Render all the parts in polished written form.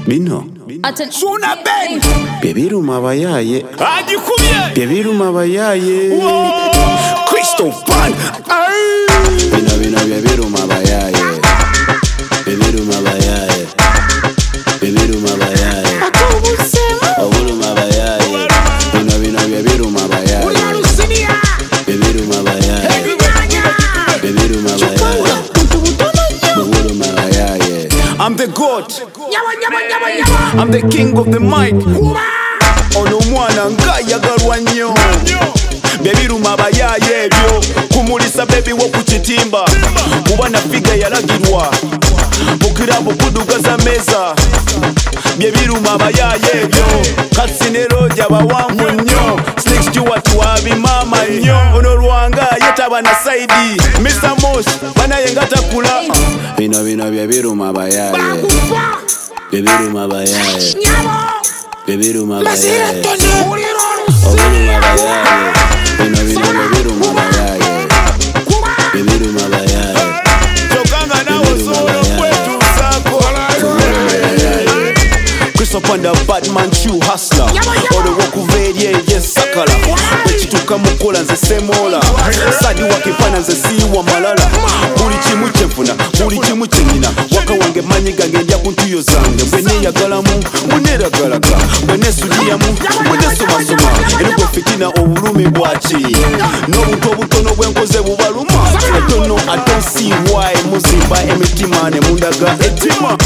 Bino Suna Ben Bebiruma abayaye Agikubye Bebiruma abayaye Crystal Band Bino bebiruma abayaye Bebiruma abayaye Bebiruma abayaye Obuluma abayaye Bino bebiruma abayaye Bebiruma abayaye Bebiruma abayaye Obuluma abayaye I'm the God I'm the king of the mic Ono mwana ngayagalwa nnyo Bebiruma abayaye ebyo kumulisa bebi wo kukitimba kuba na figa yalagirwa bukira bukudugaza meza Bebiruma abayaye ebyo kasinero jabawanvu nnyo Slick Stewart wabimama nnyo ono Lwanga yetaba na saidi Mr. Mosh banaye ngatakula Bino bebiruma abayaye Bebiruma abayaye Bebiruma abayaye Obuluma abayaye Bino bebiruma abayaye Bebiruma abayaye Chokanga nawo solo kwetu sako Crystal Panda Batman Shoe Hustler Ode wokuvedye yes sakala Wechituka mukola nze semola Sadi wakipana nze siwa malala Buli chimu chemfuna, buli chimu chenina Waka wange manyiga ngenja kuntuyo zange Bwene yagalamu, bwene ragalaka Bwene suliyamu, bwene somasoma Enugo fitina obulumi bwachi N'obuntu obutono bwenkoze bubaluma I don't see why muzimba emitima ne mundaga etima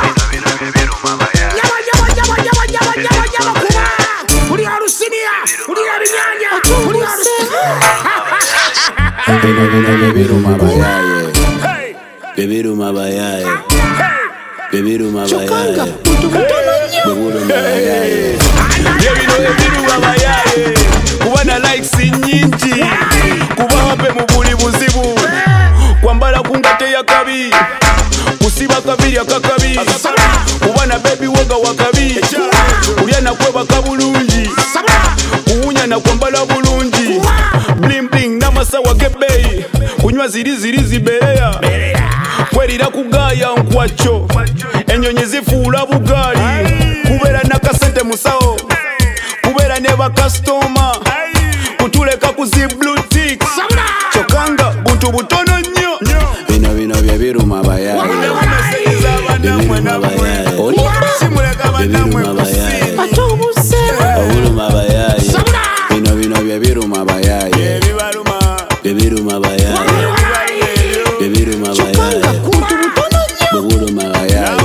Bebiruma abayaye Bebiruma abayaye Bebiruma abayaye Bebiruma abayaye Bebiruma abayaye kuba na likes nyingi kuba wape mu buli buzibu kwambala kungate ya kabi kusiba kabiri akakabi kuba na baby woga wakabi kulya na kweba kabulungi kuunya na kwambala bulungi bling bling na masawa gebei kunywa ziri zibeya kwerira kugaya nkwacho enyonyi zifuula bugali kubera nakasente musawo kubera ne bakastoma kutuleka kuzi blue ticks chokanga buntu butono nnyo Bino bebiruma abayaye Bebiruma abayaye Bebiruma abayaye Obuluma abayaye Bino bebiruma abayaye Bebiruma abayaye Bebiruma abayaye Obuluma abayaye